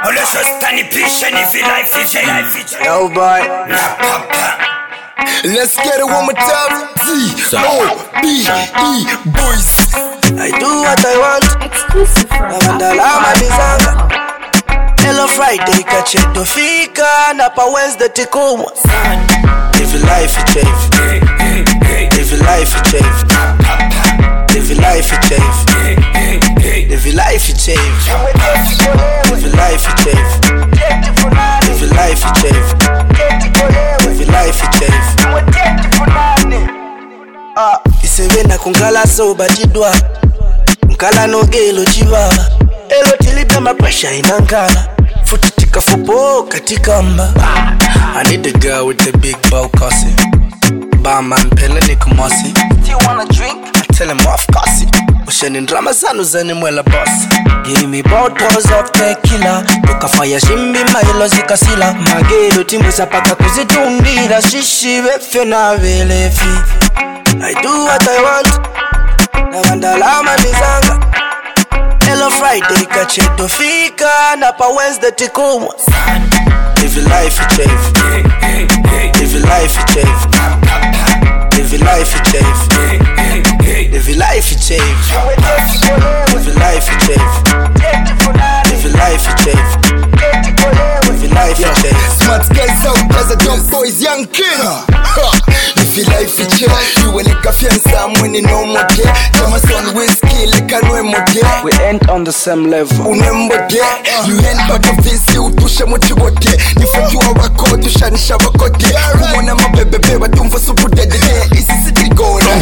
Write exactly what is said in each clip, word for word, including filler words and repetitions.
Yo boy, let's get it one more time. Z O B E boys. I do what I want. Exclusive from Navandalama Nizanga. Hello Friday kacheto fika na pa Wednesday tikumwa. Live your life you change. Live your life you change. Live your life you change. Live your life you change. Live your life you change. Live your life you change. Live your life you change. Ah, isebena kungala so badidwa. Nkala no gelo chiva. Elo tilipa ma pressure inankala. Futitika fupo katika mba. I need a girl with a big bow cosy. Barman pele nikumasi. Do you wanna drink? I tell him off cosy. Usheni drama zanu zani mwela boss. Give me bottles of tequila. Toka fire shimbi mailo zikasila. Magelo timu zapaka kuzitundira. Shishi wefe na velefi. I do what I want. Navandalama Nizanga. Hello Friday kacheto fika na pa Wednesday tikumwa. Live your life you change. Live your life you change. Live your life you change. Live your life you change. Live your life you change. Live your life you change. Live your life you change. Smart guys out as a dumb boys young king. Live your life you change. You will like a fianza when you know more day. Tama son whiskey like a no more day. We ain't on the same level. Unembo day. You ain't part of this. You tusha mochibote. Nifujua wako tushanisha wakote. Kumona mabebe beba tumfa supu dede. Isi siti gona.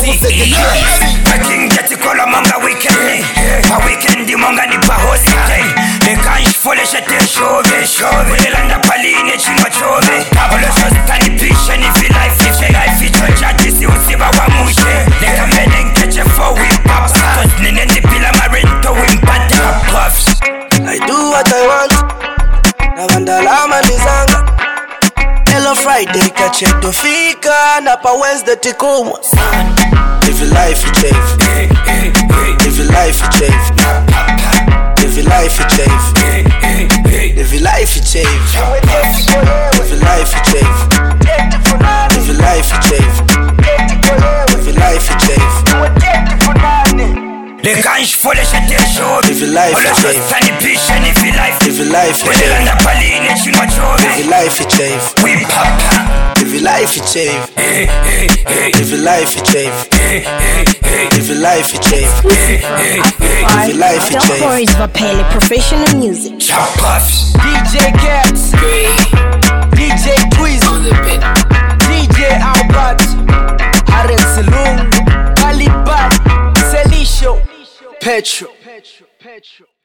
Making get to call a manga weekend. A weekend the manga ni pa hosi. They can't follow shit they show me. They land up a line chinga chove. Pablo shostani pisha ni fi life if they life it judge si usiba wa mushe. They come and catch a four week pops. Cause nene ni pila marento wimpata puffs. I do what I want. Navandalama Nizanga. Hello Friday kacheto fika na pa Wednesday tikumwa. Live your life you change. Live your life you change. Live your life you change. Live your life you change. Live your life you change. Live your life you change. Live your life you change. They can't follow shit they show me. Live your life you change. Shostani pisha ni fi life. Live your life you They change. land up a line chinga chove. Live your life you change. We papa. Live your life you change. Live your life you change. Live your life you change. Live your life you Don't worry, change. Vapele Professional Music. Chop puffs. D J Cats, D J Twiz, D J Albert, Alex Lungu, Alibaba, Celisho, Petro.